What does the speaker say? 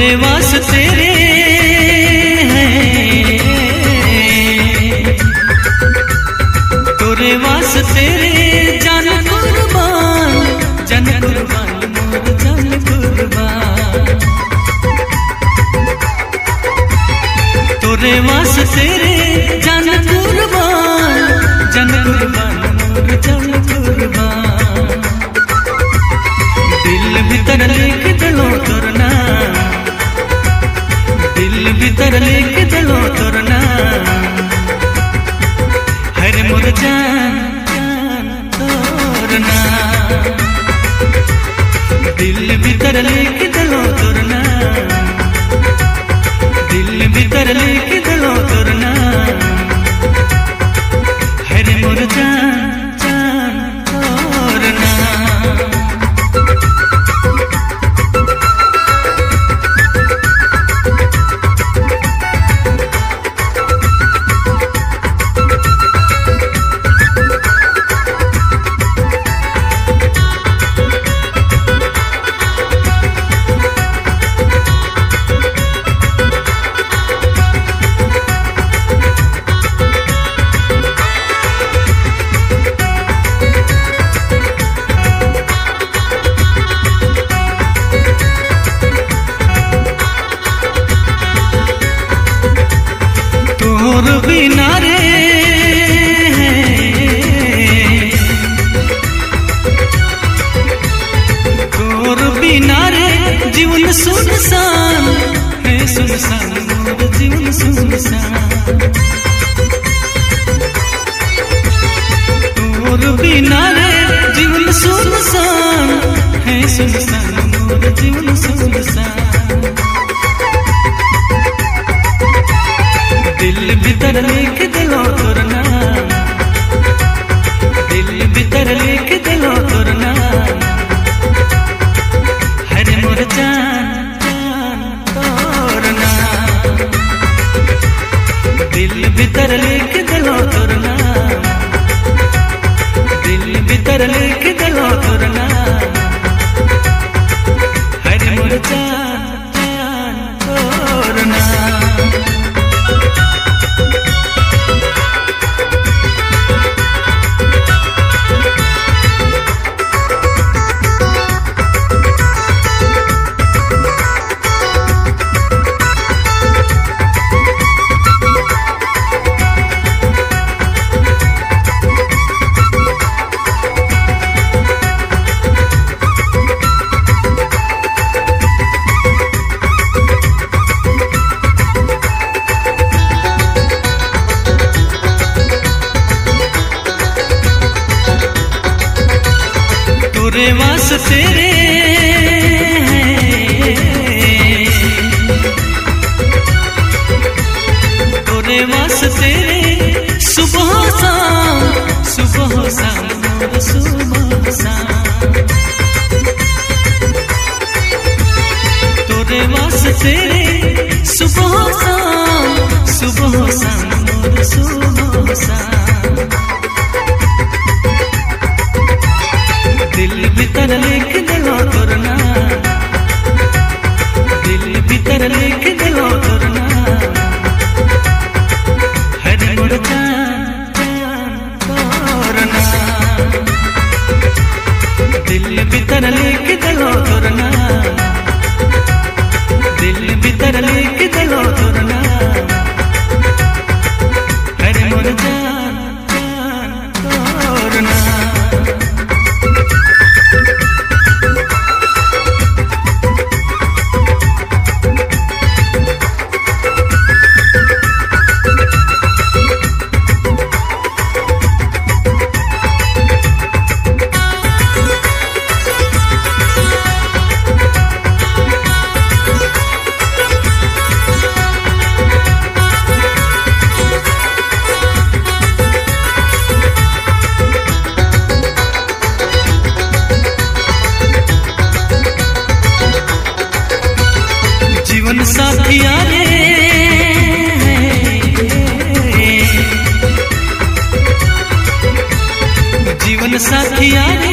तोरे वास्ते रे हैं, तोरे वास्ते रे जान कुर्बान, जन कुर्बान मोर जन कुर्बान। तोरे वास्ते रे जान कुर्बान, जन कुर्बान मोर जन कुर्बान। दिल भीतर लिख दलो तोरना, दिल भीतर लिख दलो तोरना, हर मोर जान जान तोरना। दिल भीतर लिख दलो तोरना, दिल भीतर लिख दलो तोरना, हर मोर जान जान तोरना। तोर बिना रे तोर बिना रे जीवन सुनसान है, सुनसान मोर जीवन सुनसान। तोर बिना रे जीवन सुनसान है, सुनसान मोर जीवन सुनसान। दिल भीतर लिख दलो तोरना, दिल भीतर लिख दलो तोरना, हर मोर जान जान तोरना। दिल भीतर लिख दलो तोरना, दिल भीतर लिख दलो तोरना, हर मोर जान जान तोरना। तोरे वास्ते रे तोरे वास्ते रे सुबह शाम, सुबह शाम मोर सुबह शाम। तोरे वास्ते रे सुबह शाम, सुबह शाम मोर सुबह शाम। दिल भीतर लिख दलो तोरना, दिल भीतर लिख दलो तोरना, हर मोर जान जान तोरना। दिल भीतर लिख दलो तोरना, दिल भीतर लिख दलो तोरना, हर मोर जान जान तोरना। जीवन साथिया रे जीवन साथिया रे